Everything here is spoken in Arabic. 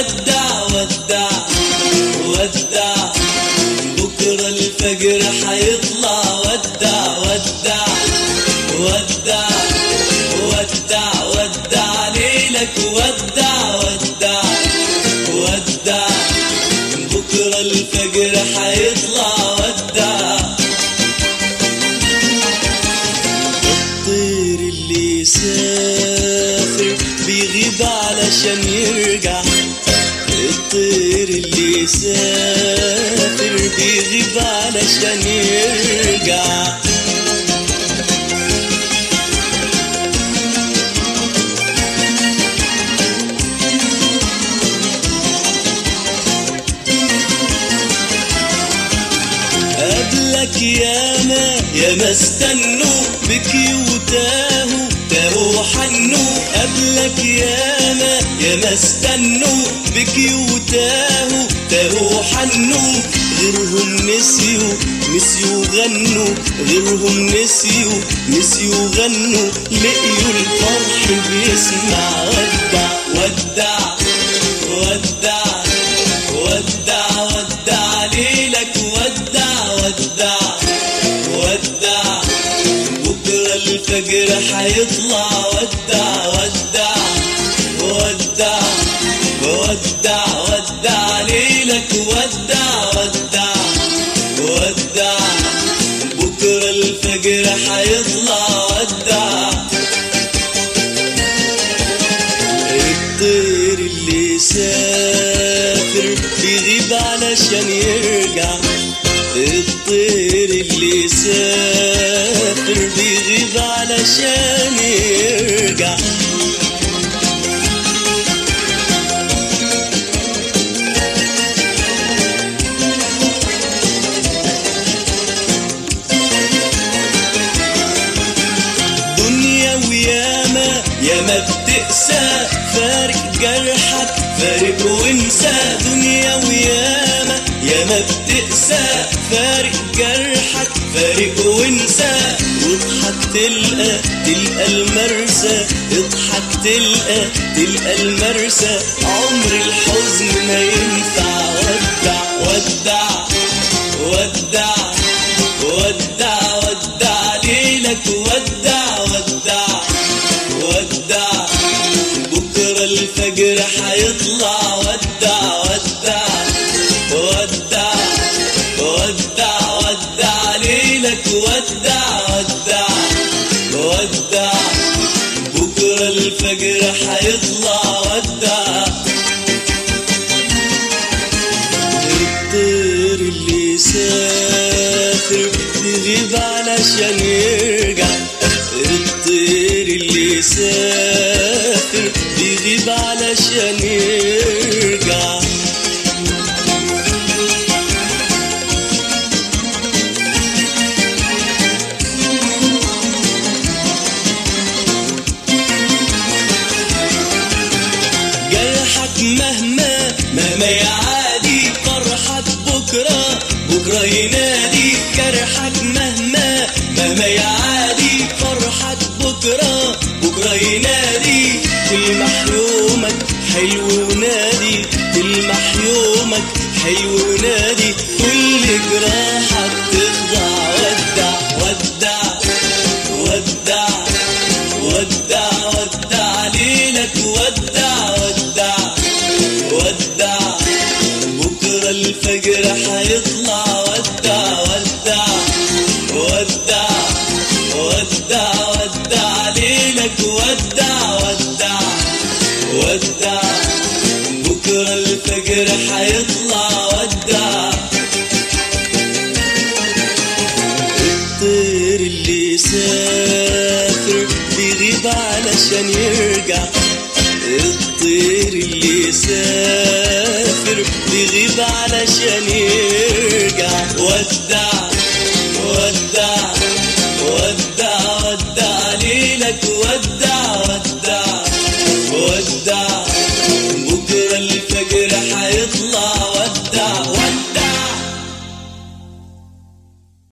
ودع ودع ودع بكرة الفجر حيطلع ودع ودع ودع ودع ودع ليلك ودع ودع ودع بكرة الفجر حيطلع ودع. الطير اللي سافر بيغيب علشان يرجع، الطير اللي سافر بيغيب علشان يرجع. قبلك ياما استنوا بكي وتاهوا تاهوا حنوا، قبلك ياما استنوا بكي وتاهوا تاهوا حنوا، غيرهم نسيوا غنوا، غيرهم نسيوا غنوا، لقيوا الفرح بيسمع ودع ودع ودع ودع ودع ليلك ودع ودع ودع بكرة الفجر حيطلع ودع ودع ودع ودع ودع ليلك ودع ودع ودع بكرة الفجر حيطلع ودع. الطير اللي سافر بيغيب علشان يرجع، الطير اللي سافر بيغيب علشان يرجع. دنيا وياما بتقسى، فارق جرحك فارق وانسى، دنيا وياما بتقسى، فارق جرحك فارق وانسى، واضحك تلقى المرسى، اضحك تلقى المرسى، عمر الحزن ما ينفع ودع ودع ودع ودع ودع ليلك ودع ودع ودع بكرة الفجر حيطلع ودع ودع ودع ودع ودع ليلك ودع ودع ودع بكرة الفجر حيطلع ودع. الطير اللي سافر بيغيب علشان يرجع، الطير اللي سافر بيغيب علشان يرجع. جرحك مهما يعادي، فرحك بكرة ينادي، جرحك مهما يعادي، فرحك بكرة ينادي، تلمح يومك حلو ونادي، تلمح يومك حلو ونادي، كل جراحك تخضع ودع ودع ودع ودع ودع ليلك ودع ودع ودع بكرة الفجر حيطلع ودع ودع ودع ودع ودع ليلك ودع ودع ودع بكرة الفجر حيطلع ودع. الطير اللي سافر بيغيب علشان يرجع، الطير اللي سافر بيغيب علشان يرجع ودع ودع ودع ودع ليلك ودع